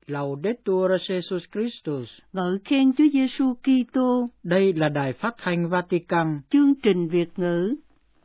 Laudetur Jesus Christus. Ngợi khen Chúa Giêsu Kitô. Đây là Đài Phát thanh Vatican. Chương trình Việt ngữ.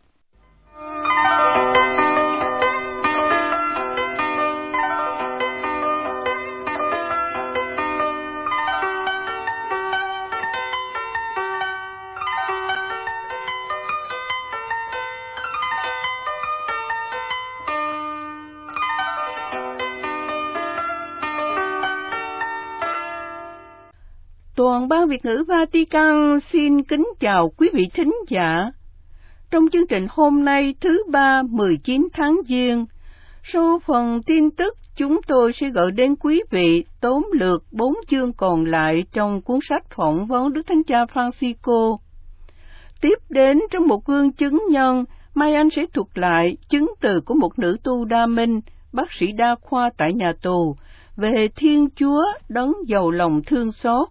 Toàn ban Việt ngữ Vatican xin kính chào quý vị thính giả. Trong chương trình hôm nay thứ Ba 19 tháng Giêng, sau phần tin tức chúng tôi sẽ gửi đến quý vị tóm lược 4 chương còn lại trong cuốn sách phỏng vấn Đức Thánh Cha Francisco. Tiếp đến trong một gương chứng nhân, Mai Anh sẽ thuật lại chứng từ của một nữ tu đa minh, bác sĩ đa khoa tại nhà tù, về Thiên Chúa đấng giàu lòng thương xót.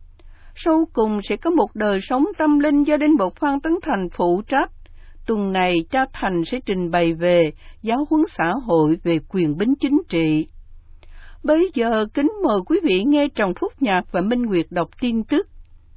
Sau cùng sẽ có một đời sống tâm linh do Đinh Mục Phan Tấn Thành phụ trách. Tuần này cha Thành sẽ trình bày về giáo huấn xã hội về quyền bính chính trị. Bây giờ kính mời quý vị nghe Trần Phúc Nhạc và Minh Nguyệt đọc tin tức.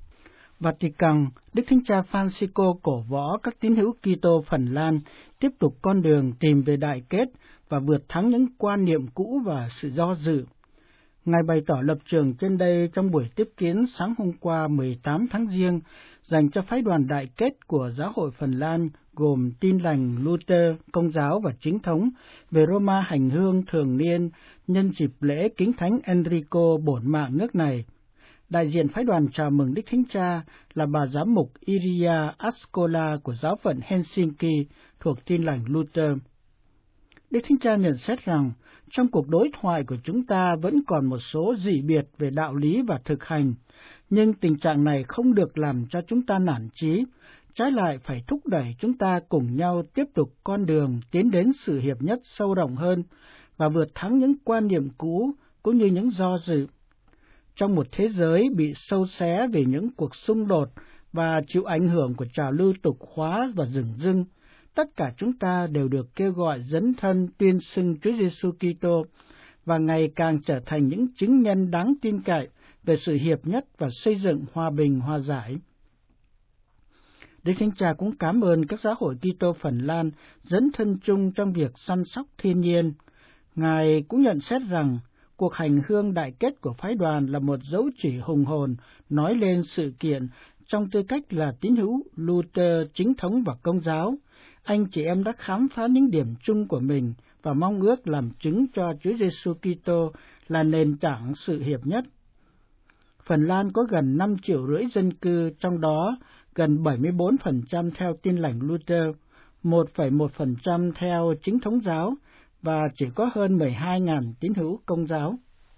Vatican, Đức Thánh Cha Francisco cổ võ các tín hữu Kitô Phần Lan tiếp tục con đường tìm về đại kết và vượt thắng những quan niệm cũ và sự do dự. Ngài bày tỏ lập trường trên đây trong buổi tiếp kiến sáng hôm qua 18 tháng Giêng dành cho phái đoàn đại kết của Giáo hội Phần Lan gồm Tin lành, Luther, Công giáo và Chính thống về Roma hành hương thường niên nhân dịp lễ Kính Thánh Enrico bổn mạng nước này. Đại diện phái đoàn chào mừng Đức Thánh Cha là bà giám mục Iria Ascola của giáo phận Helsinki thuộc Tin lành Luther. Đức Thánh Cha nhận xét rằng, trong cuộc đối thoại của chúng ta vẫn còn một số dị biệt về đạo lý và thực hành, nhưng tình trạng này không được làm cho chúng ta nản chí, trái lại phải thúc đẩy chúng ta cùng nhau tiếp tục con đường tiến đến sự hiệp nhất sâu rộng hơn và vượt thắng những quan niệm cũ cũng như những do dự. Trong một thế giới bị sâu xé về những cuộc xung đột và chịu ảnh hưởng của trào lưu tục hóa và dửng dưng, tất cả chúng ta đều được kêu gọi dấn thân tuyên xưng Chúa Giêsu Kitô và ngày càng trở thành những chứng nhân đáng tin cậy về sự hiệp nhất và xây dựng hòa bình hòa giải. Đức Thánh Cha cũng cảm ơn các giáo hội Kitô Phần Lan dấn thân chung trong việc săn sóc thiên nhiên. Ngài cũng nhận xét rằng cuộc hành hương đại kết của phái đoàn là một dấu chỉ hùng hồn nói lên sự kiện trong tư cách là tín hữu Luther, Chính thống và Công giáo. Anh chị em đã khám phá những điểm chung của mình và mong ước làm chứng cho Chúa Giêsu Kitô là nền tảng sự hiệp nhất. Phần Lan có gần 5,5 triệu dân cư, trong đó gần 74% theo Tin lành Luther, 1,1% theo Chính thống giáo và chỉ có hơn 12.000 tín hữu Công giáo.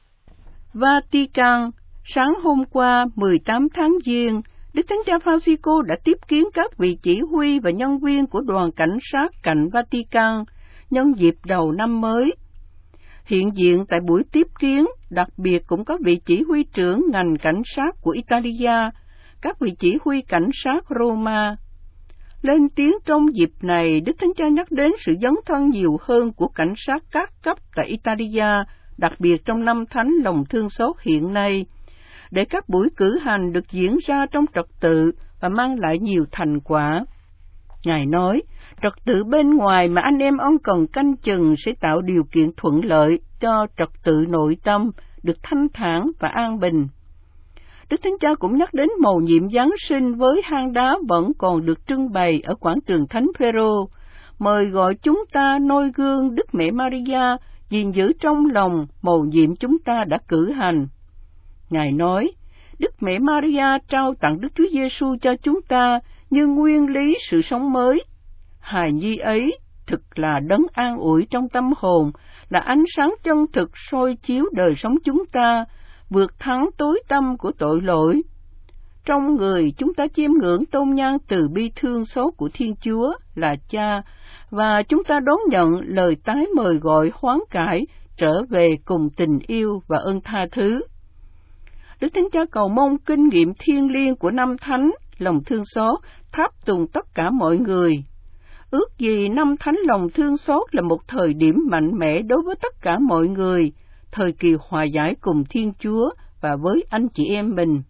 Vatican, sáng hôm qua 18 tháng Giêng, Đức Thánh Cha Francisco đã tiếp kiến các vị chỉ huy và nhân viên của đoàn cảnh sát cạnh Vatican nhân dịp đầu năm mới. Hiện diện tại buổi tiếp kiến, đặc biệt cũng có vị chỉ huy trưởng ngành cảnh sát của Italia, các vị chỉ huy cảnh sát Roma. Lên tiếng trong dịp này, Đức Thánh Cha nhắc đến sự dấn thân nhiều hơn của cảnh sát các cấp tại Italia, đặc biệt trong năm Thánh lòng thương xót hiện nay, để các buổi cử hành được diễn ra trong trật tự và mang lại nhiều thành quả. Ngài nói, trật tự bên ngoài mà anh em ông cần canh chừng sẽ tạo điều kiện thuận lợi cho trật tự nội tâm được thanh thản và an bình. Đức Thánh Cha cũng nhắc đến mầu nhiệm Giáng sinh với hang đá vẫn còn được trưng bày ở quảng trường Thánh Phêrô, mời gọi chúng ta noi gương Đức Mẹ Maria gìn giữ trong lòng mầu nhiệm chúng ta đã cử hành. Ngài nói, Đức Mẹ Maria trao tặng Đức Chúa Giêsu cho chúng ta như nguyên lý sự sống mới. Hài nhi ấy thực là đấng an ủi trong tâm hồn, là ánh sáng chân thực soi chiếu đời sống chúng ta, vượt thắng tối tăm của tội lỗi. Trong người chúng ta chiêm ngưỡng tôn nhan từ bi thương xót của Thiên Chúa là Cha, và chúng ta đón nhận lời tái mời gọi hoán cải trở về cùng tình yêu và ơn tha thứ. Đức Thánh Cha cầu mong kinh nghiệm thiêng liêng của năm Thánh lòng thương xót tháp tùng tất cả mọi người. Ước gì năm Thánh lòng thương xót là một thời điểm mạnh mẽ đối với tất cả mọi người, thời kỳ hòa giải cùng Thiên Chúa và với anh chị em mình.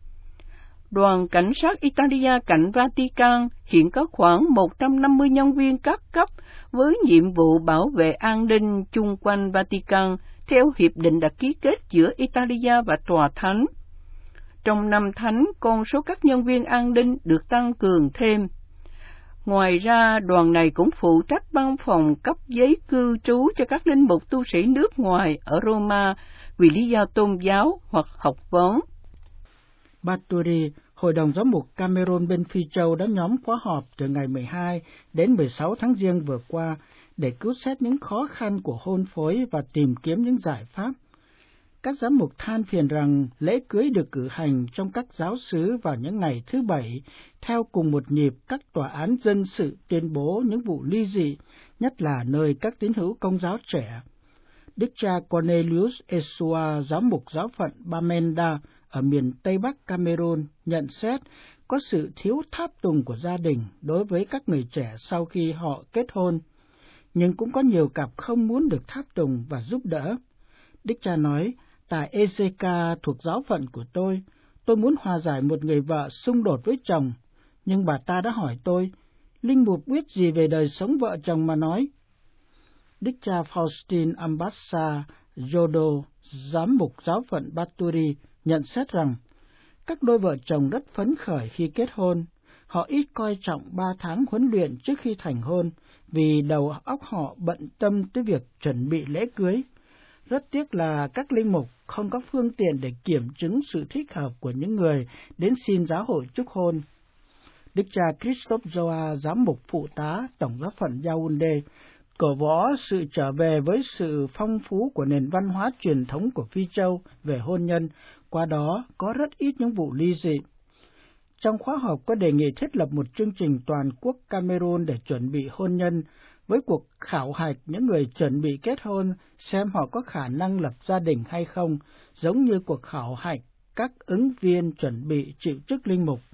Đoàn cảnh sát Italia cạnh Vatican hiện có khoảng 150 nhân viên các cấp với nhiệm vụ bảo vệ an ninh chung quanh Vatican theo hiệp định đã ký kết giữa Italia và Tòa Thánh. Trong năm Thánh, con số các nhân viên an ninh được tăng cường thêm. Ngoài ra, đoàn này cũng phụ trách văn phòng cấp giấy cư trú cho các linh mục tu sĩ nước ngoài ở Roma vì lý do tôn giáo hoặc học vấn. Baturi, Hội đồng Giám mục Cameroon bên Phi Châu đã nhóm khóa họp từ ngày 12 đến 16 tháng Giêng vừa qua để cứu xét những khó khăn của hôn phối và tìm kiếm những giải pháp. Các giám mục than phiền rằng lễ cưới được cử hành trong các giáo xứ vào những ngày thứ Bảy, theo cùng một nhịp các tòa án dân sự tuyên bố những vụ ly dị, nhất là nơi các tín hữu Công giáo trẻ. Đức cha Cornelius Esua, giám mục giáo phận Bamenda ở miền Tây Bắc Cameroon, nhận xét có sự thiếu tháp tùng của gia đình đối với các người trẻ sau khi họ kết hôn, nhưng cũng có nhiều cặp không muốn được tháp tùng và giúp đỡ. Đức cha nói, tại Ezeka thuộc giáo phận của tôi muốn hòa giải một người vợ xung đột với chồng, nhưng bà ta đã hỏi tôi, linh mục biết gì về đời sống vợ chồng mà nói. Đức cha Faustin Ambassa Jodo, giám mục giáo phận Baturi, nhận xét rằng các đôi vợ chồng rất phấn khởi khi kết hôn. Họ ít coi trọng 3 tháng huấn luyện trước khi thành hôn vì đầu óc họ bận tâm tới việc chuẩn bị lễ cưới. Rất tiếc là các linh mục không có phương tiện để kiểm chứng sự thích hợp của những người đến xin giáo hội chúc hôn. Đức cha Christophe Joa, giám mục phụ tá tổng giáo phận Yaoundé, cổ võ sự trở về với sự phong phú của nền văn hóa truyền thống của Phi Châu về hôn nhân, qua đó có rất ít những vụ ly dị. Trong khóa họp có đề nghị thiết lập một chương trình toàn quốc Cameroon để chuẩn bị hôn nhân, với cuộc khảo hạch những người chuẩn bị kết hôn xem họ có khả năng lập gia đình hay không, giống như cuộc khảo hạch các ứng viên chuẩn bị chịu chức linh mục.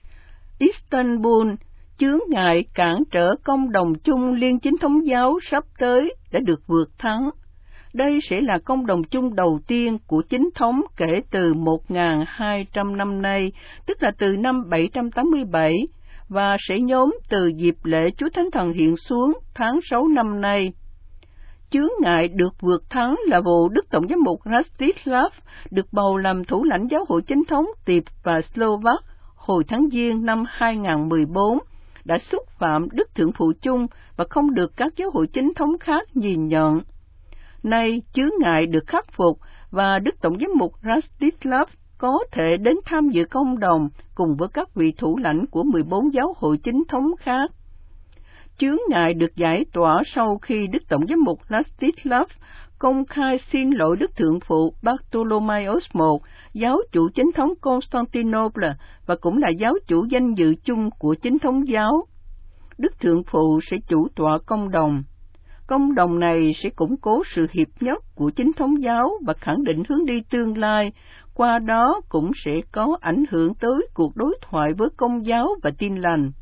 Istanbul, chướng ngại cản trở công đồng chung liên chính thống giáo sắp tới đã được vượt thắng. Đây sẽ là công đồng chung đầu tiên của chính thống kể từ 1.200 năm nay, tức là từ năm 787, và sẽ nhóm từ dịp lễ Chúa Thánh Thần hiện xuống tháng 6 năm nay. Chướng ngại được vượt thắng là vụ Đức Tổng giám mục Rastislav được bầu làm thủ lãnh giáo hội chính thống Tiệp và Slovak hồi tháng Giêng năm 2014, đã xúc phạm Đức Thượng Phụ Chung và không được các giáo hội chính thống khác nhìn nhận. Nay, chướng ngại được khắc phục và Đức Tổng giám mục Rastislav có thể đến tham dự công đồng cùng với các vị thủ lãnh của 14 giáo hội chính thống khác. Chướng ngại được giải tỏa sau khi Đức Tổng giám mục Rastislav công khai xin lỗi Đức Thượng Phụ Bartholomeus I, giáo chủ chính thống Constantinople và cũng là giáo chủ danh dự chung của chính thống giáo. Đức Thượng Phụ sẽ chủ tọa công đồng. Công đồng này sẽ củng cố sự hiệp nhất của chính thống giáo và khẳng định hướng đi tương lai, qua đó cũng sẽ có ảnh hưởng tới cuộc đối thoại với Công giáo và Tin lành.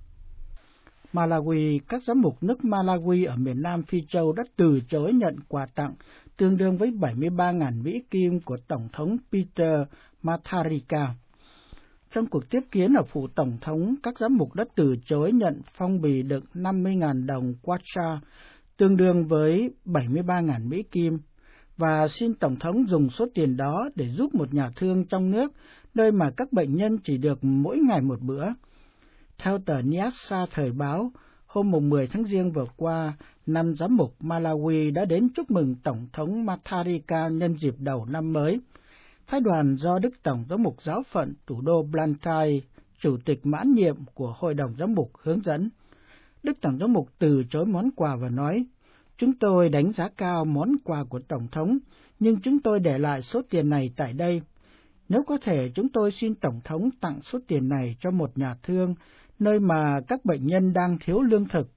Malawi, các giám mục nước Malawi ở miền Nam Phi Châu đã từ chối nhận quà tặng tương đương với 73.000 Mỹ Kim của Tổng thống Peter Mutharika. Trong cuộc tiếp kiến ở phủ Tổng thống, các giám mục đã từ chối nhận phong bì đựng 50.000 đồng Kwacha, tương đương với 73.000 Mỹ Kim, và xin Tổng thống dùng số tiền đó để giúp một nhà thương trong nước, nơi mà các bệnh nhân chỉ được mỗi ngày một bữa. Theo tờ Nyasa Thời báo, hôm 10 tháng Giêng vừa qua, 5 giám mục Malawi đã đến chúc mừng Tổng thống Mutharika nhân dịp đầu năm mới. Phái đoàn do Đức Tổng giám mục giáo phận thủ đô Blantyre, chủ tịch mãn nhiệm của Hội đồng giám mục hướng dẫn. Đức Tổng giám mục từ chối món quà và nói, chúng tôi đánh giá cao món quà của Tổng thống, nhưng chúng tôi để lại số tiền này tại đây. Nếu có thể, chúng tôi xin Tổng thống tặng số tiền này cho một nhà thương, nơi mà các bệnh nhân đang thiếu lương thực.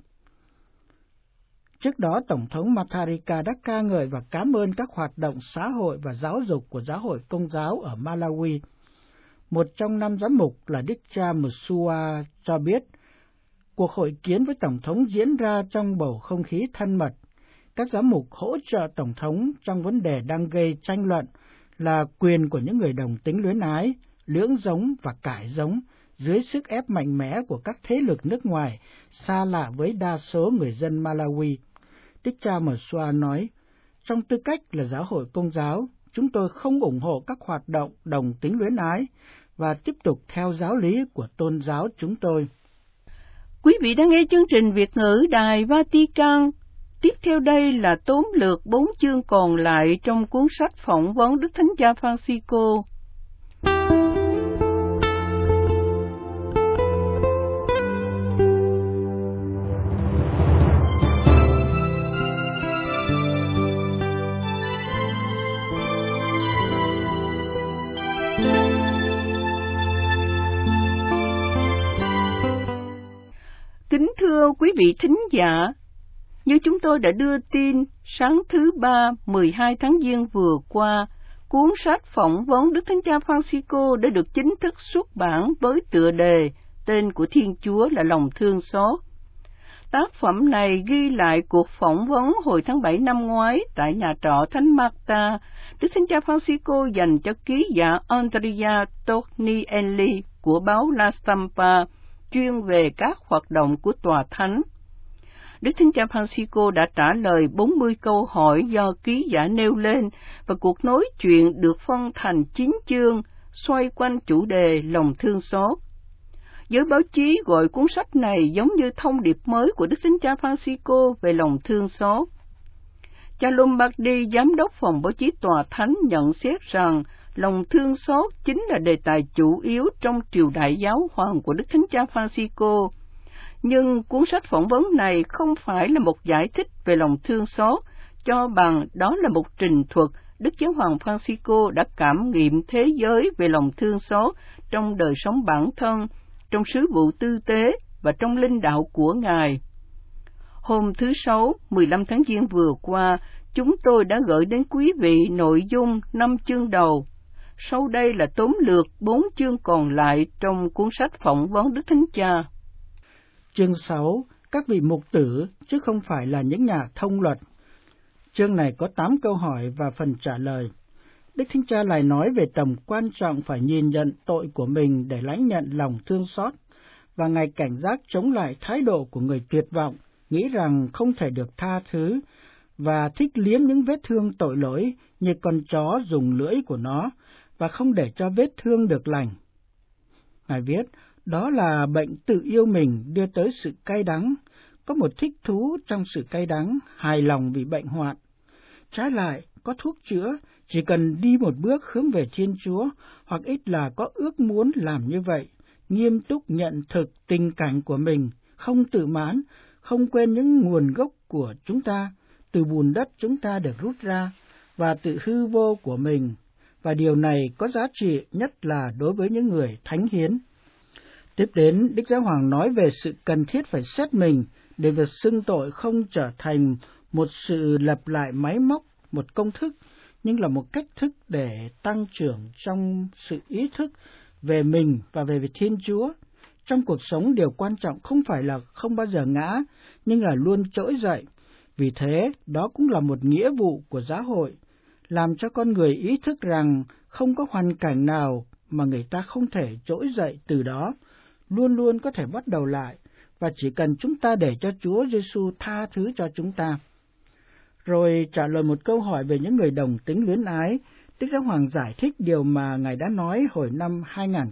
Trước đó, Tổng thống Mutharika đã ca ngợi và cảm ơn các hoạt động xã hội và giáo dục của giáo hội Công giáo ở Malawi. Một trong 5 giám mục là Đức cha Msua cho biết, cuộc hội kiến với Tổng thống diễn ra trong bầu không khí thân mật. Các giám mục hỗ trợ Tổng thống trong vấn đề đang gây tranh luận là quyền của những người đồng tính luyến ái, lưỡng giống và cải giống dưới sức ép mạnh mẽ của các thế lực nước ngoài xa lạ với đa số người dân Malawi. Đức cha Msua nói, trong tư cách là giáo hội Công giáo, chúng tôi không ủng hộ các hoạt động đồng tính luyến ái và tiếp tục theo giáo lý của tôn giáo chúng tôi. Quý vị đang nghe chương trình Việt ngữ Đài Vatican. Tiếp theo đây là tóm lược 4 chương còn lại trong cuốn sách phỏng vấn Đức Thánh Cha Francisco. Kính thưa quý vị thính giả, như chúng tôi đã đưa tin, sáng thứ Ba 12 tháng Giêng vừa qua, cuốn sách phỏng vấn Đức Thánh Cha Francisco đã được chính thức xuất bản với tựa đề Tên của Thiên Chúa là lòng thương xót. Tác phẩm này ghi lại cuộc phỏng vấn hồi tháng 7 năm ngoái tại nhà trọ Thánh Marta, Đức Thánh Cha Francisco dành cho ký giả Andrea Tornielli của báo La Stampa, chuyên về các hoạt động của Tòa Thánh. Đức Thánh Cha Francisco đã trả lời 40 câu hỏi do ký giả nêu lên, và cuộc nói chuyện được phân thành 9 chương, xoay quanh chủ đề lòng thương xót. Giới báo chí gọi cuốn sách này giống như thông điệp mới của Đức Thánh Cha Francisco về lòng thương xót. Cha Lombardi, giám đốc phòng báo chí Tòa Thánh, nhận xét rằng lòng thương xót chính là đề tài chủ yếu trong triều đại giáo hoàng của Đức Thánh Cha Francisco. Nhưng cuốn sách phỏng vấn này không phải là một giải thích về lòng thương xót, cho bằng đó là một trình thuật Đức Giáo hoàng Francisco đã cảm nghiệm thế giới về lòng thương xót trong đời sống bản thân, trong sứ vụ tư tế và trong linh đạo của Ngài. Hôm thứ Sáu, 15 tháng Giêng vừa qua, chúng tôi đã gửi đến quý vị nội dung 5 chương đầu. Sau đây là tóm lược 4 chương còn lại trong cuốn sách phỏng vấn Đức Thánh Cha. Chương 6, các vị mục tử, chứ không phải là những nhà thông luật. Chương này có 8 câu hỏi và phần trả lời. Đức Thánh Cha lại nói về tầm quan trọng phải nhìn nhận tội của mình để lãnh nhận lòng thương xót, và Ngài cảnh giác chống lại thái độ của người tuyệt vọng, nghĩ rằng không thể được tha thứ, và thích liếm những vết thương tội lỗi như con chó dùng lưỡi của nó, và không để cho vết thương được lành. Ngài viết, đó là bệnh tự yêu mình đưa tới sự cay đắng, có một thích thú trong sự cay đắng, hài lòng vì bệnh hoạn. Trái lại, có thuốc chữa, chỉ cần đi một bước hướng về Thiên Chúa, hoặc ít là có ước muốn làm như vậy, nghiêm túc nhận thực tình cảnh của mình, không tự mãn, không quên những nguồn gốc của chúng ta, từ bùn đất chúng ta được rút ra, và tự hư vô của mình, và điều này có giá trị nhất là đối với những người thánh hiến. Tiếp đến, Đức Giáo Hoàng nói về sự cần thiết phải xét mình để việc xưng tội không trở thành một sự lặp lại máy móc, một công thức, nhưng là một cách thức để tăng trưởng trong sự ý thức về mình và về Thiên Chúa. Trong cuộc sống, điều quan trọng không phải là không bao giờ ngã, nhưng là luôn trỗi dậy. Vì thế, đó cũng là một nghĩa vụ của giáo hội, làm cho con người ý thức rằng không có hoàn cảnh nào mà người ta không thể trỗi dậy từ đó, luôn luôn có thể bắt đầu lại, và chỉ cần chúng ta để cho Chúa Giêsu tha thứ cho chúng ta. Rồi trả lời một câu hỏi về những người đồng tính luyến ái, Đức Giáo Hoàng giải thích điều mà Ngài đã nói hồi năm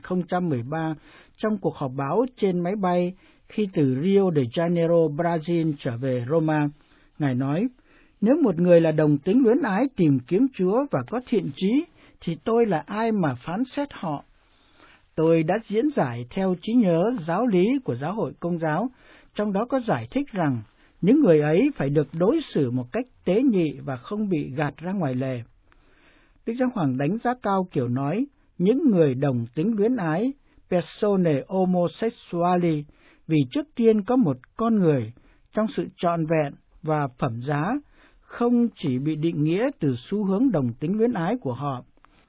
2013 trong cuộc họp báo trên máy bay khi từ Rio de Janeiro, Brazil trở về Roma. Ngài nói, nếu một người là đồng tính luyến ái tìm kiếm Chúa và có thiện chí, thì tôi là ai mà phán xét họ? Tôi đã diễn giải theo trí nhớ giáo lý của giáo hội Công giáo, trong đó có giải thích rằng những người ấy phải được đối xử một cách tế nhị và không bị gạt ra ngoài lề. Đức Giáo Hoàng đánh giá cao kiểu nói, những người đồng tính luyến ái, persone homosexuali, vì trước tiên có một con người trong sự trọn vẹn và phẩm giá, không chỉ bị định nghĩa từ xu hướng đồng tính luyến ái của họ.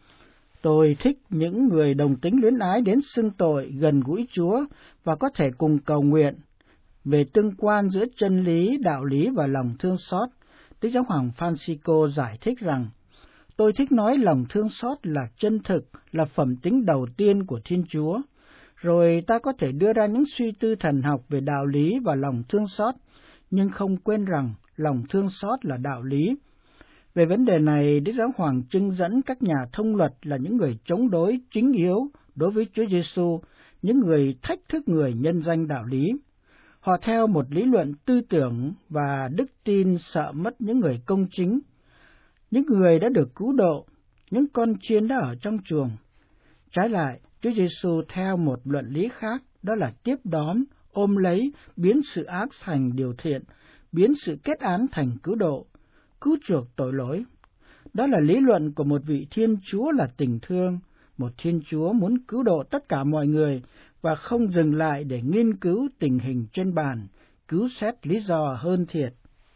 Tôi thích những người đồng tính luyến ái đến xưng tội gần gũi Chúa và có thể cùng cầu nguyện về tương quan giữa chân lý, đạo lý và lòng thương xót, Đức Giáo hoàng Francisco giải thích rằng, tôi thích nói lòng thương xót là chân thực, là phẩm tính đầu tiên của Thiên Chúa. Rồi ta có thể đưa ra những suy tư thần học về đạo lý và lòng thương xót, nhưng không quên rằng lòng thương xót là đạo lý. Về vấn đề này, Đức Giáo hoàng trưng dẫn các nhà thông luật là những người chống đối chính yếu đối với Chúa Giêsu, những người thách thức người nhân danh đạo lý. Họ theo một lý luận tư tưởng và đức tin sợ mất những người công chính, những người đã được cứu độ, những con chiên đã ở trong chuồng. Trái lại, Chúa Giêsu theo một luận lý khác, đó là tiếp đón, ôm lấy, biến sự ác thành điều thiện, biến sự kết án thành cứu độ, cứu chuộc tội lỗi. Đó là lý luận của một vị Thiên Chúa là tình thương, một Thiên Chúa muốn cứu độ tất cả mọi người và không dừng lại để nghiên cứu tình hình trên bàn, cứu xét lý do hơn thiệt.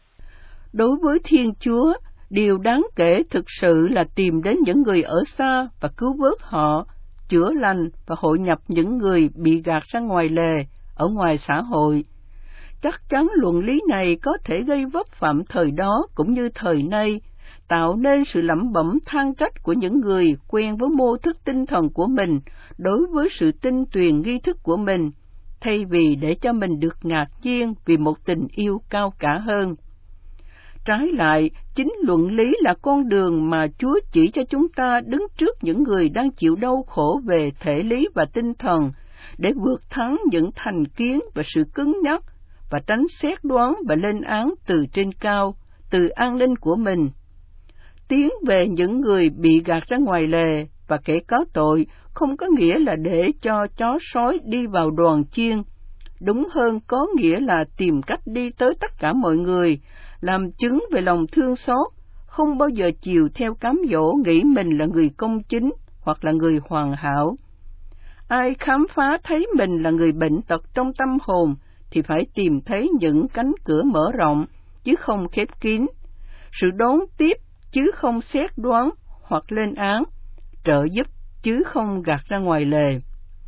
Đối với Thiên Chúa, điều đáng kể thực sự là tìm đến những người ở xa và cứu vớt họ, chữa lành và hội nhập những người bị gạt ra ngoài lề, ở ngoài xã hội. Chắc chắn luận lý này có thể gây vấp phạm thời đó cũng như thời nay, tạo nên sự lẩm bẩm than trách của những người quen với mô thức tinh thần của mình đối với sự tinh tuyền nghi thức của mình, thay vì để cho mình được ngạc nhiên vì một tình yêu cao cả hơn. Trái lại, chính luận lý là con đường mà Chúa chỉ cho chúng ta đứng trước những người đang chịu đau khổ về thể lý và tinh thần, để vượt thắng những thành kiến và sự cứng nhắc, và tránh xét đoán và lên án từ trên cao, từ an ninh của mình. Tiến về những người bị gạt ra ngoài lề và kẻ có tội không có nghĩa là để cho chó sói đi vào đoàn chiên. Đúng hơn có nghĩa là tìm cách đi tới tất cả mọi người, làm chứng về lòng thương xót, không bao giờ chiều theo cám dỗ nghĩ mình là người công chính hoặc là người hoàn hảo. Ai khám phá thấy mình là người bệnh tật trong tâm hồn thì phải tìm thấy những cánh cửa mở rộng, chứ không khép kín. Sự đón tiếp, chứ không xét đoán hoặc lên án, trợ giúp, chứ không gạt ra ngoài lề.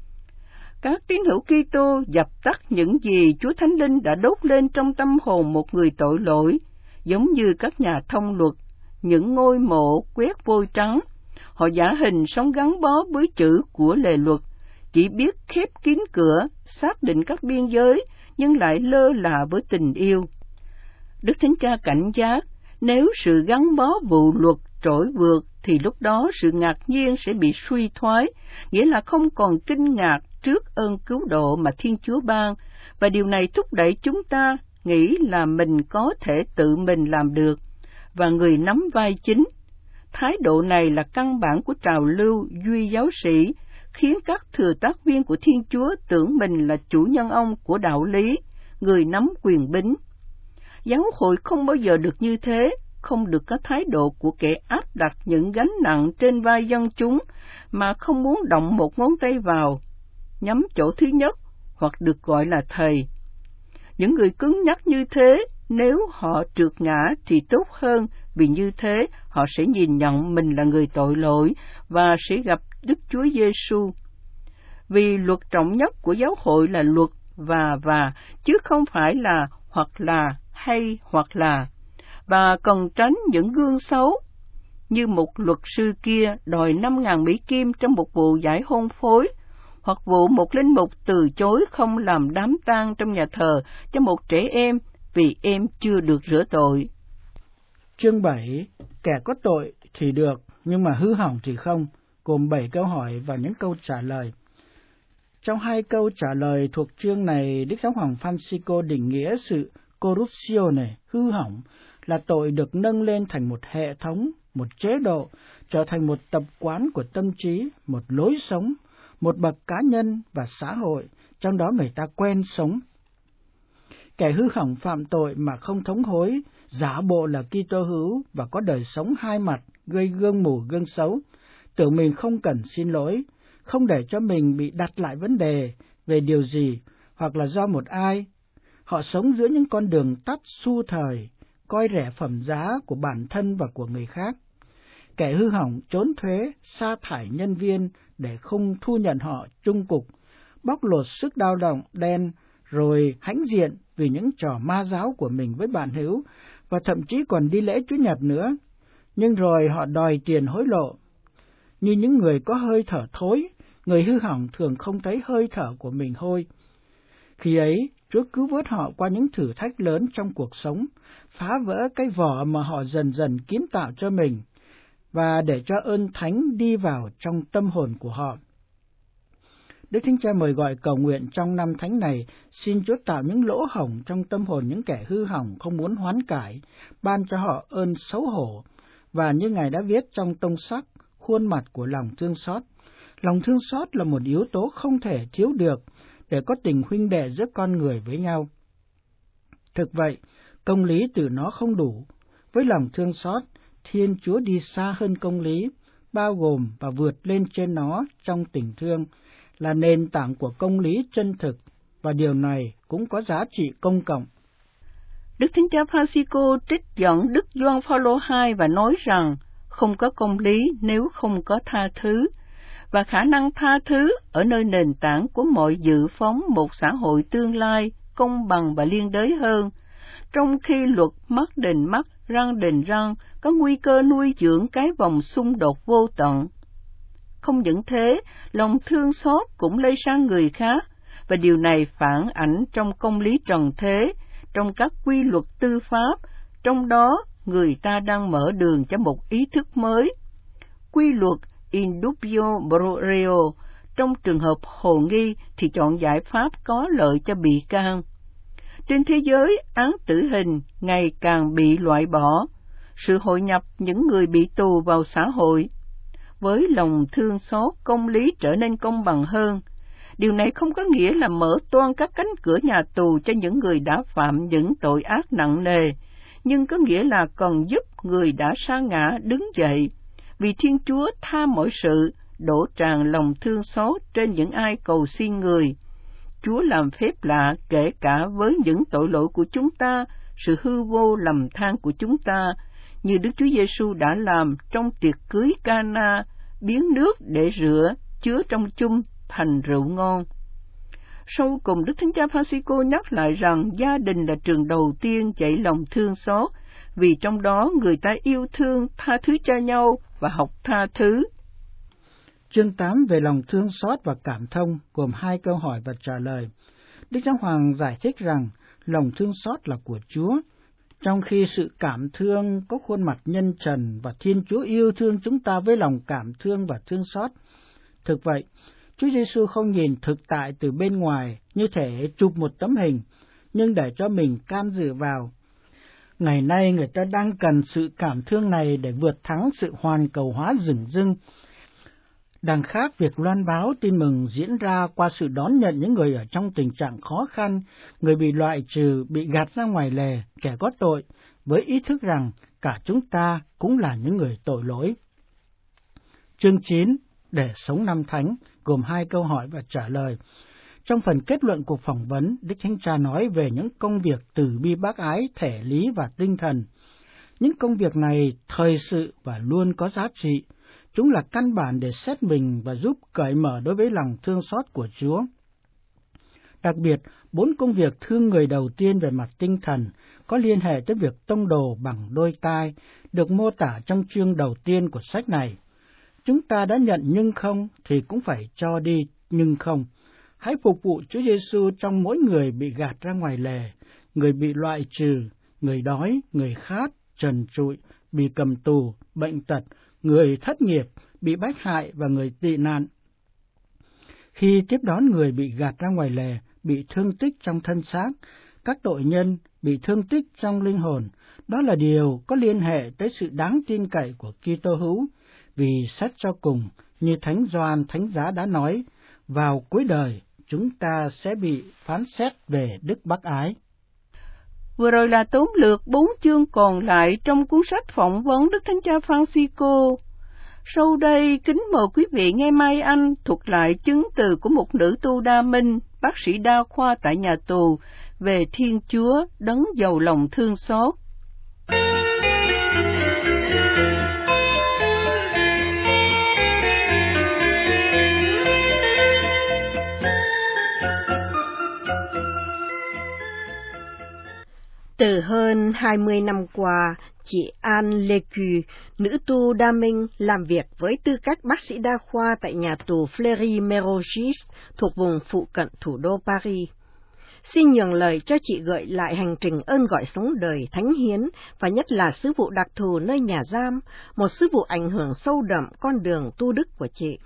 Các tín hữu Kitô dập tắt những gì Chúa Thánh Linh đã đốt lên trong tâm hồn một người tội lỗi, giống như các nhà thông luật, những ngôi mộ quét vôi trắng. Họ giả hình sống gắn bó với chữ của lề luật, chỉ biết khép kín cửa, xác định các biên giới, nhưng lại lơ là với tình yêu. Đức Thánh Cha cảnh giác, nếu sự gắn bó vụ luật trỗi vượt, thì lúc đó sự ngạc nhiên sẽ bị suy thoái, nghĩa là không còn kinh ngạc trước ơn cứu độ mà Thiên Chúa ban, và điều này thúc đẩy chúng ta nghĩ là mình có thể tự mình làm được, và người nắm vai chính. Thái độ này là căn bản của trào lưu duy giáo sĩ, khiến các thừa tác viên của Thiên Chúa tưởng mình là chủ nhân ông của đạo lý, người nắm quyền bính. Giáo hội không bao giờ được như thế, không được có thái độ của kẻ áp đặt những gánh nặng trên vai dân chúng mà không muốn động một ngón tay vào, nhắm chỗ thứ nhất, hoặc được gọi là thầy. Những người cứng nhắc như thế, nếu họ trượt ngã thì tốt hơn, vì như thế họ sẽ nhìn nhận mình là người tội lỗi và sẽ gặp Đức Chúa Giêsu. Vì luật trọng nhất của giáo hội là luật và, chứ không phải là hoặc là hay hoặc là, và cần tránh những gương xấu. Như một luật sư kia đòi 5.000 Mỹ Kim trong một vụ giải hôn phối, hoặc vụ một linh mục từ chối không làm đám tang trong nhà thờ cho một trẻ em vì em chưa được rửa tội. Chương 7. Kẻ có tội thì được, nhưng mà hư hỏng thì không, gồm 7 câu hỏi và những câu trả lời. Trong 2 câu trả lời thuộc chương này, Đức Giáo hoàng Francisco định nghĩa sự corruptione, hư hỏng, là tội được nâng lên thành một hệ thống, một chế độ, trở thành một tập quán của tâm trí, một lối sống, một bậc cá nhân và xã hội, trong đó người ta quen sống. Kẻ hư hỏng phạm tội mà không thống hối, giả bộ là Kitô hữu và có đời sống hai mặt, gây gương mù gương xấu, tưởng mình không cần xin lỗi, không để cho mình bị đặt lại vấn đề về điều gì hoặc là do một ai. Họ sống giữa những con đường tắt xu thời, coi rẻ phẩm giá của bản thân và của người khác. Kẻ hư hỏng trốn thuế, sa thải nhân viên để không thu nhận họ trung cục, bóc lột sức lao động đen, rồi hãnh diện vì những trò ma giáo của mình với bạn hữu, và thậm chí còn đi lễ Chủ nhật nữa, nhưng rồi họ đòi tiền hối lộ. Như những người có hơi thở thối, người hư hỏng thường không thấy hơi thở của mình hôi. Khi ấy, Chúa cứu vớt họ qua những thử thách lớn trong cuộc sống, phá vỡ cái vỏ mà họ dần dần kiến tạo cho mình, và để cho ơn thánh đi vào trong tâm hồn của họ. Đức Thánh Cha mời gọi cầu nguyện trong năm thánh này, xin Chúa tạo những lỗ hổng trong tâm hồn những kẻ hư hỏng không muốn hoán cải, ban cho họ ơn xấu hổ, và như Ngài đã viết trong tông sắc, khuôn mặt của lòng thương xót. Lòng thương xót là một yếu tố không thể thiếu được để có tình huynh đệ giữa con người với nhau. Thực vậy, công lý từ nó không đủ. Với lòng thương xót, Thiên Chúa đi xa hơn công lý, bao gồm và vượt lên trên nó trong tình thương, là nền tảng của công lý chân thực, và điều này cũng có giá trị công cộng. Đức Thánh Cha Francisco trích dẫn Đức Gioan Phaolô II và nói rằng không có công lý nếu không có tha thứ, và khả năng tha thứ ở nơi nền tảng của mọi dự phóng một xã hội tương lai công bằng và liên đới hơn, trong khi luật mắt đền mắt, răng đền răng có nguy cơ nuôi dưỡng cái vòng xung đột vô tận. Không những thế, lòng thương xót cũng lây sang người khác, và điều này phản ảnh trong công lý trần thế, trong các quy luật tư pháp, trong đó người ta đang mở đường cho một ý thức mới. Quy luật indubio pro reo, trong trường hợp hồ nghi thì chọn giải pháp có lợi cho bị can. Trên thế giới, án tử hình ngày càng bị loại bỏ, sự hội nhập những người bị tù vào xã hội. Với lòng thương xót, công lý trở nên công bằng hơn. Điều này không có nghĩa là mở toang các cánh cửa nhà tù cho những người đã phạm những tội ác nặng nề, nhưng có nghĩa là cần giúp người đã sa ngã đứng dậy, vì Thiên Chúa tha mọi sự, đổ tràn lòng thương xót trên những ai cầu xin người. Chúa làm phép lạ kể cả với những tội lỗi của chúng ta, sự hư vô lầm than của chúng ta, như Đức Chúa Giêsu đã làm trong tiệc cưới Cana, biến nước để rửa chứa trong chung thành rượu ngon. Sau cùng, Đức Thánh Cha Francisco nhắc lại rằng gia đình là trường đầu tiên dạy lòng thương xót, vì trong đó người ta yêu thương, tha thứ cho nhau và học tha thứ. Chương 8 về lòng thương xót và cảm thông gồm 2 câu hỏi và trả lời. Đức Giáo Hoàng giải thích rằng lòng thương xót là của Chúa, trong khi sự cảm thương có khuôn mặt nhân trần và Thiên Chúa yêu thương chúng ta với lòng cảm thương và thương xót. Thực vậy, Chúa Giêsu không nhìn thực tại từ bên ngoài như thể chụp một tấm hình, nhưng để cho mình can dự vào. Ngày nay người ta đang cần sự cảm thương này để vượt thắng sự hoàn cầu hóa rừng rưng. Đằng khác việc loan báo tin mừng diễn ra qua sự đón nhận những người ở trong tình trạng khó khăn, người bị loại trừ, bị gạt ra ngoài lề, kẻ có tội, với ý thức rằng cả chúng ta cũng là những người tội lỗi. Chương 9, để sống năm thánh, gồm 2 câu hỏi và trả lời. Trong phần kết luận cuộc phỏng vấn, Đức Thánh Cha nói về những công việc từ bi bác ái, thể lý và tinh thần. Những công việc này thời sự và luôn có giá trị. Chúng là căn bản để xét mình và giúp cởi mở đối với lòng thương xót của Chúa. Đặc biệt, 4 công việc thương người đầu tiên về mặt tinh thần có liên hệ tới việc tông đồ bằng đôi tai, được mô tả trong chương đầu tiên của sách này. Chúng ta đã nhận nhưng không thì cũng phải cho đi nhưng không. Hãy phục vụ Chúa Giêsu trong mỗi người bị gạt ra ngoài lề, người bị loại trừ, người đói, người khát, trần trụi, bị cầm tù, bệnh tật, người thất nghiệp, bị bách hại và người tị nạn. Khi tiếp đón người bị gạt ra ngoài lề, bị thương tích trong thân xác, các tội nhân bị thương tích trong linh hồn, đó là điều có liên hệ tới sự đáng tin cậy của Kitô hữu, vì xét cho cùng, như Thánh Gioan Thánh Giá đã nói, vào cuối đời chúng ta sẽ bị phán xét về đức bác ái. Vừa rồi là tóm lược 4 chương còn lại trong cuốn sách phỏng vấn Đức Thánh Cha Francisco. Sau đây, kính mời quý vị nghe Mai Anh thuật lại chứng từ của một nữ tu đa minh, bác sĩ đa khoa tại nhà tù, về Thiên Chúa đấng giàu lòng thương xót. Từ hơn 20 năm qua, chị Anne Lecu, nữ tu đa minh, làm việc với tư cách bác sĩ đa khoa tại nhà tù Fleury-Mérogis thuộc vùng phụ cận thủ đô Paris. Xin nhường lời cho chị gợi lại hành trình ơn gọi sống đời thánh hiến và nhất là sứ vụ đặc thù nơi nhà giam, một sứ vụ ảnh hưởng sâu đậm con đường tu đức của chị.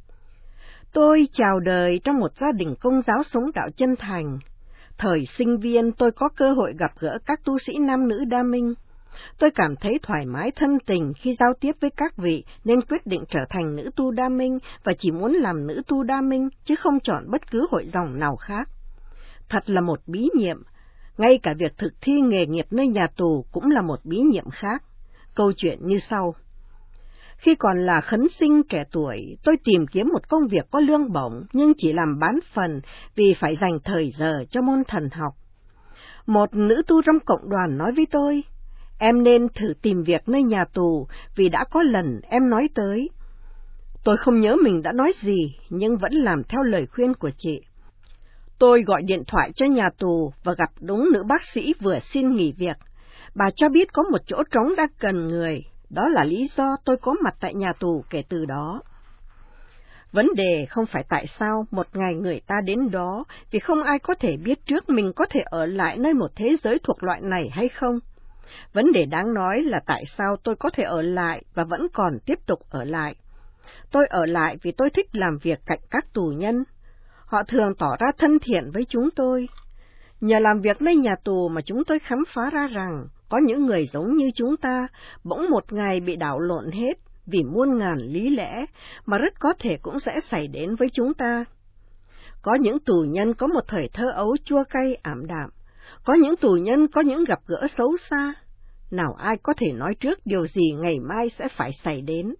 Tôi chào đời trong một gia đình công giáo sống đạo chân thành. Thời sinh viên tôi có cơ hội gặp gỡ các tu sĩ nam nữ đa minh. Tôi cảm thấy thoải mái thân tình khi giao tiếp với các vị nên quyết định trở thành nữ tu đa minh và chỉ muốn làm nữ tu đa minh chứ không chọn bất cứ hội dòng nào khác. Thật là một bí nhiệm, ngay cả việc thực thi nghề nghiệp nơi nhà tù cũng là một bí nhiệm khác. Câu chuyện như sau. Khi còn là khấn sinh trẻ tuổi, tôi tìm kiếm một công việc có lương bổng nhưng chỉ làm bán phần vì phải dành thời giờ cho môn thần học. Một nữ tu trong cộng đoàn nói với tôi, em nên thử tìm việc nơi nhà tù vì đã có lần em nói tới. Tôi không nhớ mình đã nói gì nhưng vẫn làm theo lời khuyên của chị. Tôi gọi điện thoại cho nhà tù và gặp đúng nữ bác sĩ vừa xin nghỉ việc. Bà cho biết có một chỗ trống đang cần người. Đó là lý do tôi có mặt tại nhà tù kể từ đó. Vấn đề không phải tại sao một ngày người ta đến đó, vì không ai có thể biết trước mình có thể ở lại nơi một thế giới thuộc loại này hay không. Vấn đề đáng nói là tại sao tôi có thể ở lại và vẫn còn tiếp tục ở lại. Tôi ở lại vì tôi thích làm việc cạnh các tù nhân. Họ thường tỏ ra thân thiện với chúng tôi. Nhờ làm việc nơi nhà tù mà chúng tôi khám phá ra rằng có những người giống như chúng ta bỗng một ngày bị đảo lộn hết vì muôn ngàn lý lẽ mà rất có thể cũng sẽ xảy đến với chúng ta. Có những tù nhân có một thời thơ ấu chua cay ảm đạm. Có những tù nhân có những gặp gỡ xấu xa. Nào ai có thể nói trước điều gì ngày mai sẽ phải xảy đến.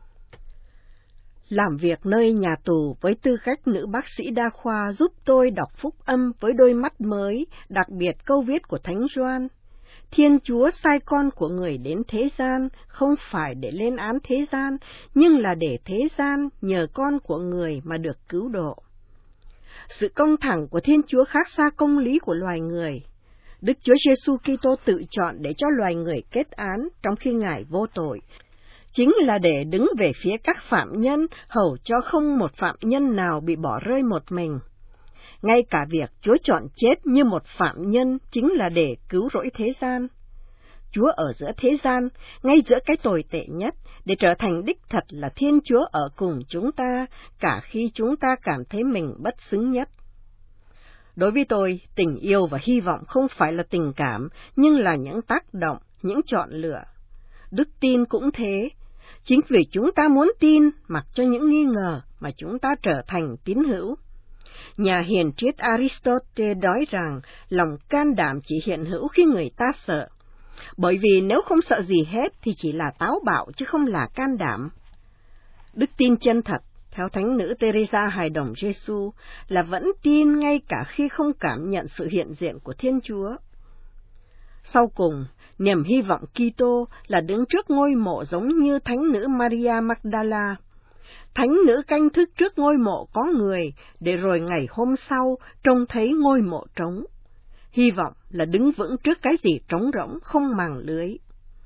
Làm việc nơi nhà tù với tư cách nữ bác sĩ đa khoa giúp tôi đọc phúc âm với đôi mắt mới, đặc biệt câu viết của Thánh Gioan. Thiên Chúa sai con của người đến thế gian không phải để lên án thế gian, nhưng là để thế gian nhờ con của người mà được cứu độ. Sự công thẳng của Thiên Chúa khác xa công lý của loài người. Đức Chúa Giêsu Kitô tự chọn để cho loài người kết án trong khi Ngài vô tội, chính là để đứng về phía các phạm nhân, hầu cho không một phạm nhân nào bị bỏ rơi một mình. Ngay cả việc Chúa chọn chết như một phạm nhân chính là để cứu rỗi thế gian. Chúa ở giữa thế gian, ngay giữa cái tồi tệ nhất, để trở thành đích thật là Thiên Chúa ở cùng chúng ta, cả khi chúng ta cảm thấy mình bất xứng nhất. Đối với tôi, tình yêu và hy vọng không phải là tình cảm, nhưng là những tác động, những chọn lựa. Đức tin cũng thế. Chính vì chúng ta muốn tin, mặc cho những nghi ngờ, mà chúng ta trở thành tín hữu. Nhà hiền triết Aristotle nói rằng lòng can đảm chỉ hiện hữu khi người ta sợ, bởi vì nếu không sợ gì hết thì chỉ là táo bạo chứ không là can đảm. Đức tin chân thật, theo thánh nữ Teresa hài đồng Giêsu, là vẫn tin ngay cả khi không cảm nhận sự hiện diện của Thiên Chúa. Sau cùng, niềm hy vọng Kitô là đứng trước ngôi mộ giống như thánh nữ Maria Magdala. Thánh nữ canh thức trước ngôi mộ có người, để rồi ngày hôm sau trông thấy ngôi mộ trống. Hy vọng là đứng vững trước cái gì trống rỗng, không màng lưới.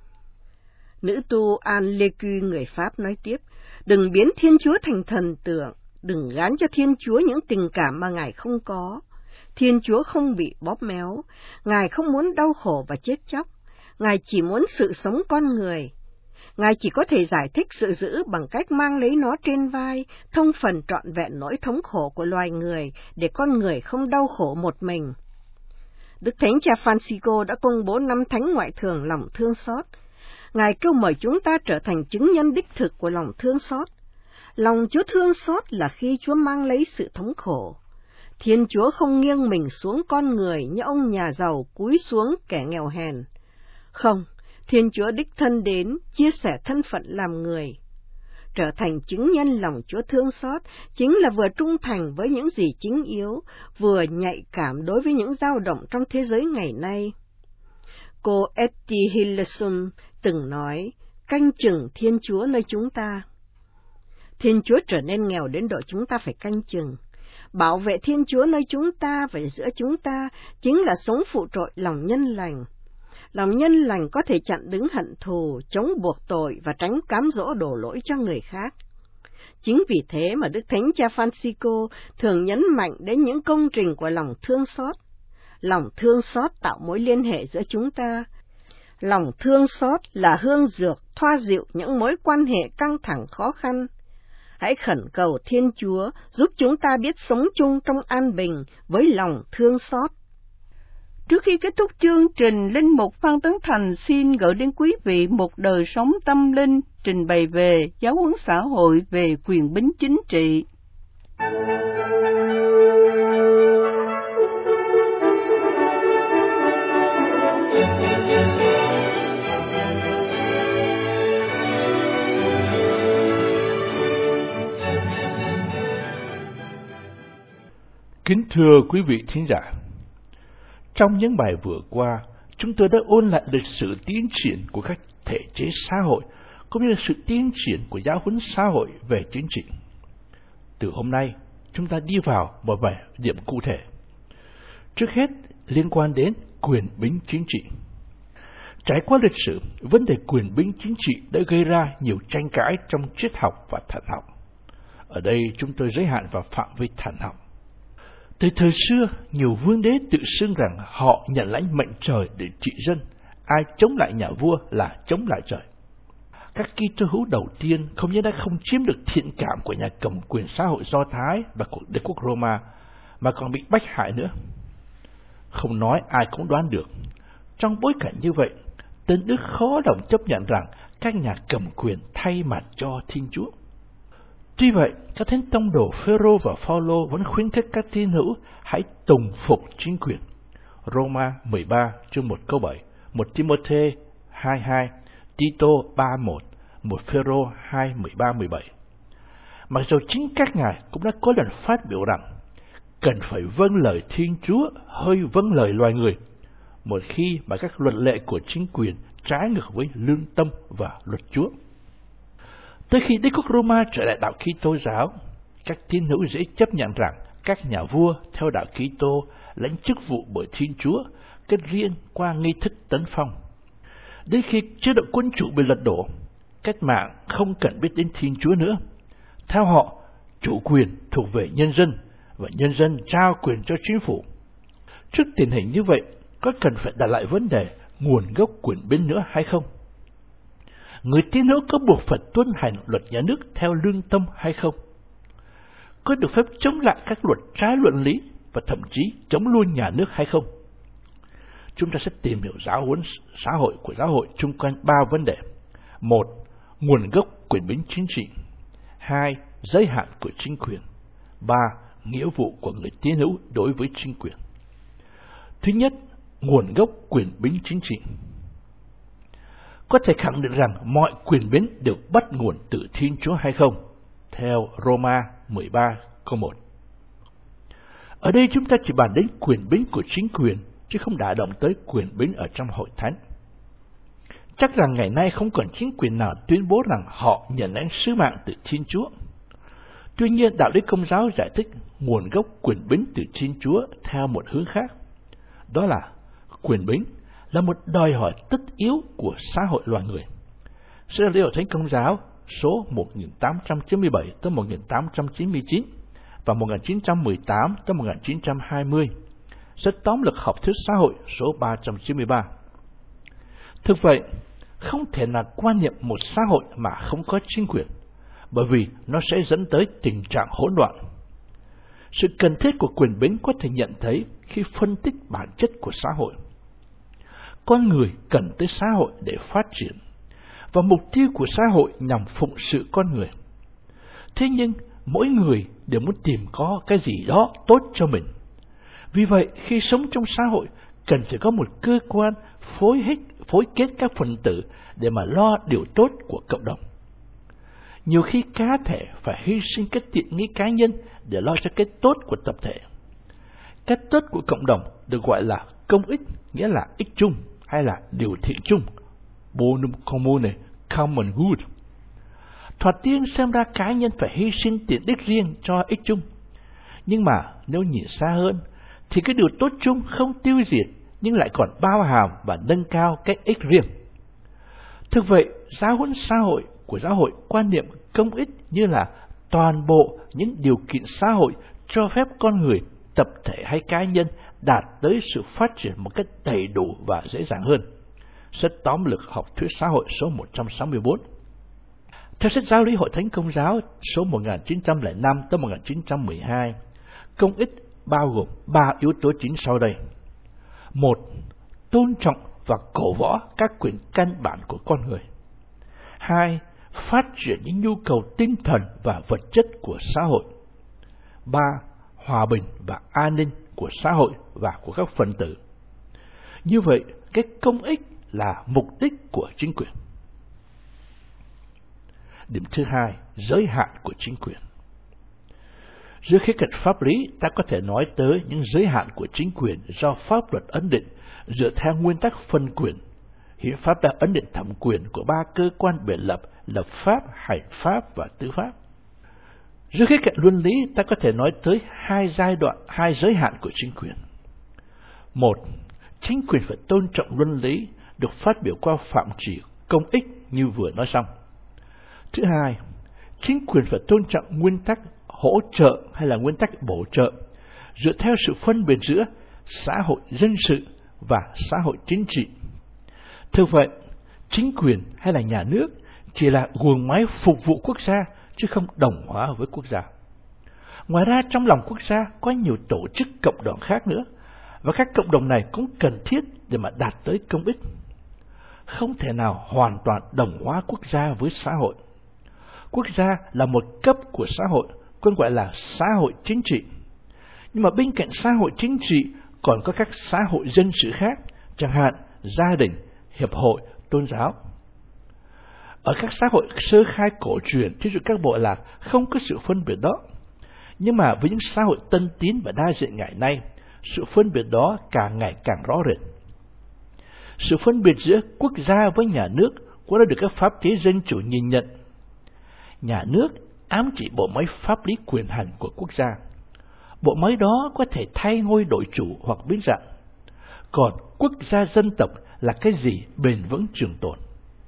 Nữ tu Anne Lecu người Pháp nói tiếp, đừng biến Thiên Chúa thành thần tượng, đừng gán cho Thiên Chúa những tình cảm mà Ngài không có. Thiên Chúa không bị bóp méo, Ngài không muốn đau khổ và chết chóc, Ngài chỉ muốn sự sống con người. Ngài chỉ có thể giải thích sự dữ bằng cách mang lấy nó trên vai, thông phần trọn vẹn nỗi thống khổ của loài người, để con người không đau khổ một mình. Đức Thánh Cha Francisco đã công bố 5 thánh ngoại thường lòng thương xót. Ngài kêu mời chúng ta trở thành chứng nhân đích thực của lòng thương xót. Lòng Chúa thương xót là khi Chúa mang lấy sự thống khổ. Thiên Chúa không nghiêng mình xuống con người như ông nhà giàu cúi xuống kẻ nghèo hèn. Không, Thiên Chúa đích thân đến, chia sẻ thân phận làm người. Trở thành chứng nhân lòng Chúa thương xót chính là vừa trung thành với những gì chính yếu, vừa nhạy cảm đối với những dao động trong thế giới ngày nay. Cô Etty Hillesum từng nói, canh chừng Thiên Chúa nơi chúng ta. Thiên Chúa trở nên nghèo đến độ chúng ta phải canh chừng. Bảo vệ Thiên Chúa nơi chúng ta và giữa chúng ta chính là sống phụ trội lòng nhân lành. Lòng nhân lành có thể chặn đứng hận thù, chống buộc tội và tránh cám dỗ đổ lỗi cho người khác. Chính vì thế mà Đức Thánh Cha Francisco thường nhấn mạnh đến những công trình của lòng thương xót. Lòng thương xót tạo mối liên hệ giữa chúng ta. Lòng thương xót là hương dược thoa dịu những mối quan hệ căng thẳng khó khăn. Hãy khẩn cầu Thiên Chúa giúp chúng ta biết sống chung trong an bình với lòng thương xót. Trước khi kết thúc chương trình, Linh mục Phan Tấn Thành xin gửi đến quý vị một đời sống tâm linh trình bày về giáo huấn xã hội về quyền bính chính trị. Kính thưa quý vị thính giả, trong những bài vừa qua, chúng tôi đã ôn lại lịch sử tiến triển của các thể chế xã hội, cũng như sự tiến triển của giáo huấn xã hội về chính trị. Từ hôm nay, chúng ta đi vào một vài điểm cụ thể. Trước hết, liên quan đến quyền bính chính trị. Trải qua lịch sử, vấn đề quyền bính chính trị đã gây ra nhiều tranh cãi trong triết học và thần học. Ở đây chúng tôi giới hạn vào phạm vi thần học. Từ thời xưa, nhiều vương đế tự xưng rằng họ nhận lãnh mệnh trời để trị dân. Ai chống lại nhà vua là chống lại trời. Các Kitô hữu đầu tiên không những đã không chiếm được thiện cảm của nhà cầm quyền xã hội Do Thái và của đế quốc Roma, mà còn bị bách hại nữa. Không nói ai cũng đoán được. Trong bối cảnh như vậy, Tân Đức khó lòng chấp nhận rằng các nhà cầm quyền thay mặt cho Thiên Chúa. Tuy vậy, các thánh tông đồ Phêrô và Phaolô vẫn khuyến khích các tín hữu hãy tùng phục chính quyền. Roma 13 chương 1 câu 7, 1 Timôthê 2:2, Tito 3:1, 1 Phêrô 2:13-17. Mặc dù chính các ngài cũng đã có lần phát biểu rằng cần phải vâng lời Thiên Chúa hơi vâng lời loài người, một khi mà các luật lệ của chính quyền trái ngược với lương tâm và luật Chúa. Tới khi đế quốc Roma trở lại đạo Kitô giáo, các tín hữu dễ chấp nhận rằng các nhà vua theo đạo Kitô lãnh chức vụ bởi Thiên Chúa, kết riêng qua nghi thức tấn phong. Đến khi chế độ quân chủ bị lật đổ, cách mạng không cần biết đến Thiên Chúa nữa. Theo họ, chủ quyền thuộc về nhân dân và nhân dân trao quyền cho chính phủ. Trước tình hình như vậy, có cần phải đặt lại vấn đề nguồn gốc quyền bính nữa hay không? Người tín hữu có buộc phải tuân hành luật nhà nước theo lương tâm hay không? Có được phép chống lại các luật trái luận lý và thậm chí chống luôn nhà nước hay không? Chúng ta sẽ tìm hiểu giáo huấn xã hội của giáo hội chung quanh 3 vấn đề. 1. Nguồn gốc quyền bính chính trị. 2. Giới hạn của chính quyền. 3. Nghĩa vụ của người tín hữu đối với chính quyền. Thứ nhất, nguồn gốc quyền bính chính trị. Có thể khẳng định rằng mọi quyền bính đều bắt nguồn từ Thiên Chúa hay không? Theo Roma 13 câu 1. Ở đây chúng ta chỉ bàn đến quyền bính của chính quyền, chứ không đả động tới quyền bính ở trong hội thánh. Chắc rằng ngày nay không còn chính quyền nào tuyên bố rằng họ nhận lãnh sứ mạng từ Thiên Chúa. Tuy nhiên, đạo lý Công giáo giải thích nguồn gốc quyền bính từ Thiên Chúa theo một hướng khác. Đó là quyền bính là một đòi hỏi tất yếu của xã hội loài người. Sẽ là lý hội thánh Công giáo số 1897 tới 1899 và 1918 tới 1920, sách tóm lược học thuyết xã hội số 393. Thực vậy, không thể nào quan niệm một xã hội mà không có chính quyền, bởi vì nó sẽ dẫn tới tình trạng hỗn loạn. Sự cần thiết của quyền bính có thể nhận thấy khi phân tích bản chất của xã hội. Con người cần tới xã hội để phát triển, và mục tiêu của xã hội nhằm phụng sự con người. Thế nhưng, mỗi người đều muốn tìm có cái gì đó tốt cho mình. Vì vậy, khi sống trong xã hội, cần phải có một cơ quan phối kết các phần tử để mà lo điều tốt của cộng đồng. Nhiều khi cá thể phải hy sinh cái tiện nghi cá nhân để lo cho cái tốt của tập thể. Cái tốt của cộng đồng được gọi là công ích, nghĩa là ích chung, hay là điều thiện chung, bonum commune, common good. Thoạt tiên xem ra cá nhân phải hy sinh tiện ích riêng cho ích chung. Nhưng mà nếu nhìn xa hơn, thì cái điều tốt chung không tiêu diệt nhưng lại còn bao hàm và nâng cao cái ích riêng. Thực vậy, giáo huấn xã hội của giáo hội quan niệm công ích như là toàn bộ những điều kiện xã hội cho phép con người, tập thể hay cá nhân đạt tới sự phát triển một cách đầy đủ và dễ dàng hơn. Sách tóm lược học thuyết xã hội số 164. Theo sách giáo lý Hội Thánh Công giáo số 1905 tới 1912, công ích bao gồm 3 yếu tố chính sau đây. 1. Tôn trọng và cổ võ các quyền căn bản của con người. 2. Phát triển những nhu cầu tinh thần và vật chất của xã hội. 3. Hòa bình và an ninh của xã hội và của các phần tử. Như vậy, cái công ích là mục đích của chính quyền. Điểm thứ hai, giới hạn của chính quyền. Dưới khía cạnh pháp lý, ta có thể nói tới những giới hạn của chính quyền do pháp luật ấn định dựa theo nguyên tắc phân quyền. Hiến pháp đã ấn định thẩm quyền của 3 cơ quan biệt lập: lập pháp, hành pháp và tư pháp. Dưới khía cạnh luân lý, ta có thể nói tới 2 giai đoạn, 2 giới hạn của chính quyền. 1. Chính quyền phải tôn trọng luân lý, được phát biểu qua phạm trì công ích như vừa nói xong. Thứ hai, chính quyền phải tôn trọng nguyên tắc hỗ trợ hay là nguyên tắc bổ trợ, dựa theo sự phân biệt giữa xã hội dân sự và xã hội chính trị. Thực vậy, chính quyền hay là nhà nước chỉ là guồng máy phục vụ quốc gia, chứ không đồng hóa với quốc gia. Ngoài ra, trong lòng quốc gia có nhiều tổ chức cộng đồng khác nữa, và các cộng đồng này cũng cần thiết để mà đạt tới công ích. Không thể nào hoàn toàn đồng hóa quốc gia với xã hội. Quốc gia là một cấp của xã hội, còn gọi là xã hội chính trị. Nhưng mà bên cạnh xã hội chính trị còn có các xã hội dân sự khác, chẳng hạn gia đình, hiệp hội, tôn giáo. Ở các xã hội sơ khai cổ truyền, thí dụ các bộ lạc không có sự phân biệt đó. Nhưng mà với những xã hội tân tiến và đa diện ngày nay, sự phân biệt đó càng ngày càng rõ rệt. Sự phân biệt giữa quốc gia với nhà nước cũng đã được các pháp chế dân chủ nhìn nhận. Nhà nước ám chỉ bộ máy pháp lý quyền hành của quốc gia. Bộ máy đó có thể thay ngôi đổi chủ hoặc biến dạng. Còn quốc gia dân tộc là cái gì bền vững trường tồn.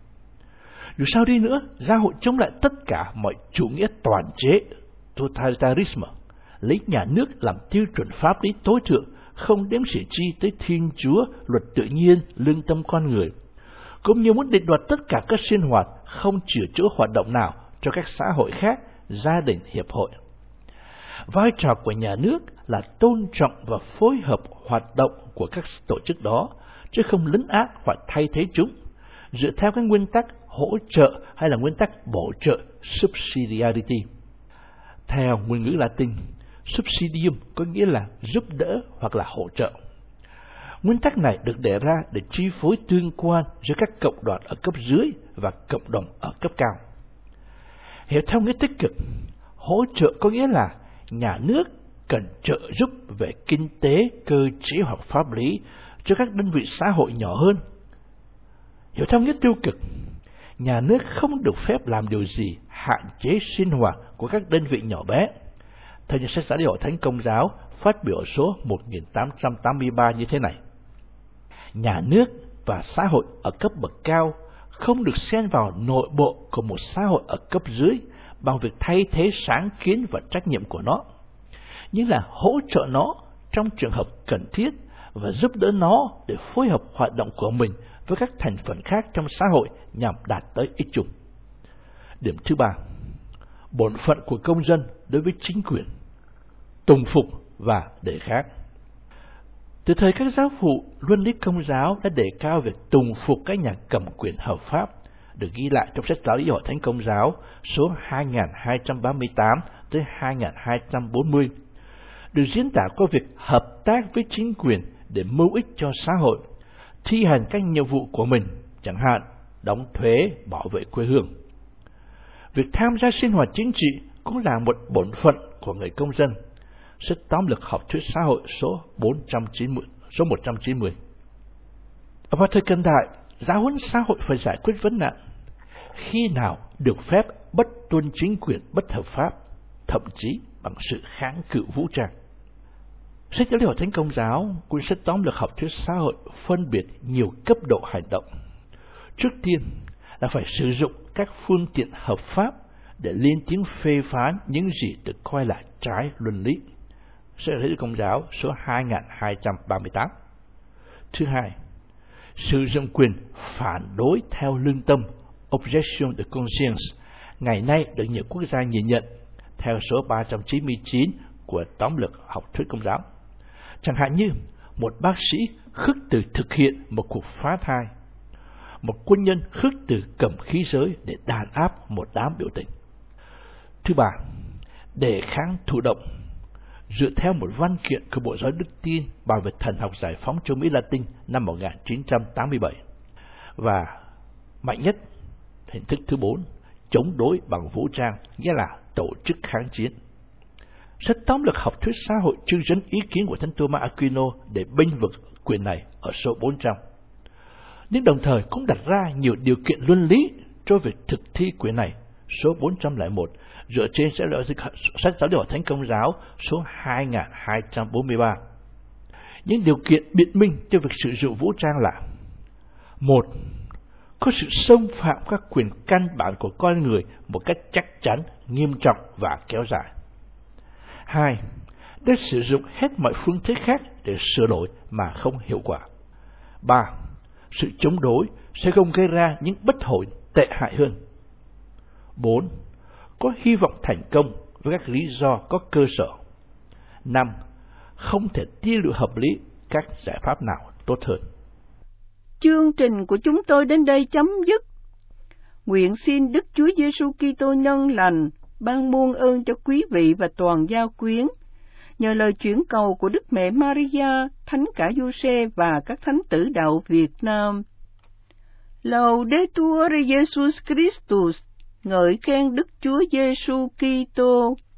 Dù sao đi nữa, giáo hội chống lại tất cả mọi chủ nghĩa toàn chế, totalitarism, lấy nhà nước làm tiêu chuẩn pháp lý tối thượng, không đếm xỉa chi tới Thiên Chúa, luật tự nhiên, lương tâm con người, cũng như muốn định đoạt tất cả các sinh hoạt, không chừa chỗ hoạt động nào cho các xã hội khác, gia đình, hiệp hội. Vai trò của nhà nước là tôn trọng và phối hợp hoạt động của các tổ chức đó, chứ không lấn át hoặc thay thế chúng, dựa theo các nguyên tắc hỗ trợ hay là nguyên tắc bổ trợ subsidiarity. Theo nguyên ngữ Latin, subsidium có nghĩa là giúp đỡ hoặc là hỗ trợ. Nguyên tắc này được đề ra để chi phối tương quan giữa các cộng đoàn ở cấp dưới và cộng đồng ở cấp cao. Hiểu theo nghĩa tích cực, hỗ trợ có nghĩa là nhà nước cần trợ giúp về kinh tế, cơ chế hoặc pháp lý cho các đơn vị xã hội nhỏ hơn. Hiểu theo nghĩa tiêu cực, nhà nước không được phép làm điều gì hạn chế sinh hoạt của các đơn vị nhỏ bé. Theo như sách giáo lý Hội Thánh Công giáo phát biểu số 1883 như thế này: nhà nước và xã hội ở cấp bậc cao không được xen vào nội bộ của một xã hội ở cấp dưới bằng việc thay thế sáng kiến và trách nhiệm của nó, nhưng là hỗ trợ nó trong trường hợp cần thiết và giúp đỡ nó để phối hợp hoạt động của mình với các thành phần khác trong xã hội nhằm đạt tới ích chung. Điểm thứ ba, bổn phận của công dân đối với chính quyền: tùng phục và đề kháng. Từ thời các giáo phụ, luân lý Công giáo đã đề cao việc tùng phục các nhà cầm quyền hợp pháp, được ghi lại trong sách giáo lý Hội Thánh Công giáo số 2238 tới 2240, được diễn tả qua việc hợp tác với chính quyền để mưu ích cho xã hội, thi hành các nhiệm vụ của mình, chẳng hạn đóng thuế, bảo vệ quê hương. Việc tham gia sinh hoạt chính trị cũng là một bổn phận của người công dân. Sách tóm lược học thuyết xã hội số 190. Vào thời cận đại, giáo huấn xã hội phải giải quyết vấn nạn: khi nào được phép bất tuân chính quyền bất hợp pháp, thậm chí bằng sự kháng cự vũ trang. Sách giáo lý Hội Thánh Công giáo, cuốn sách tóm lược học thuyết xã hội phân biệt nhiều cấp độ hành động. Trước tiên là phải sử dụng các phương tiện hợp pháp để lên tiếng phê phán những gì được coi là trái luân lý. Sách giáo lý Công giáo số 2238. Thứ hai, sử dụng quyền phản đối theo lương tâm, objection de conscience, ngày nay được nhiều quốc gia nhìn nhận theo số 399 của tóm lược học thuyết Công giáo. Chẳng hạn như một bác sĩ khước từ thực hiện một cuộc phá thai, một quân nhân khước từ cầm khí giới để đàn áp một đám biểu tình. Thứ ba, đề kháng thụ động dựa theo một văn kiện của Bộ Giáo Đức Tin bảo vệ thần học giải phóng châu Mỹ Latin năm 1987. Và mạnh nhất, hình thức thứ 4, chống đối bằng vũ trang, nghĩa là tổ chức kháng chiến. Sách tóm lược học thuyết xã hội trưng dẫn ý kiến của Thánh Thomas Aquino để bênh vực quyền này ở số 400. Nhưng đồng thời cũng đặt ra nhiều điều kiện luân lý cho việc thực thi quyền này, số 401, dựa trên sách giáo lý Hội Thánh Công giáo số 2243. Những điều kiện biện minh cho việc sử dụng vũ trang là: 1. Có sự xâm phạm các quyền căn bản của con người một cách chắc chắn, nghiêm trọng và kéo dài. 2. Đã sử dụng hết mọi phương thức khác để sửa đổi mà không hiệu quả. 3. Sự chống đối sẽ không gây ra những bất hội tệ hại hơn. 4. Có hy vọng thành công với các lý do có cơ sở. 5. Không thể tiên lượng hợp lý các giải pháp nào tốt hơn. Chương trình của chúng tôi đến đây chấm dứt. Nguyện xin Đức Chúa Giêsu Kitô nhân lành ban muôn ơn cho quý vị và toàn gia quyến. Nhờ lời chuyển cầu của Đức Mẹ Maria, Thánh cả Giuse và các thánh tử đạo Việt Nam. Laudetur Jesus Christus, ngợi khen Đức Chúa Giêsu Kitô.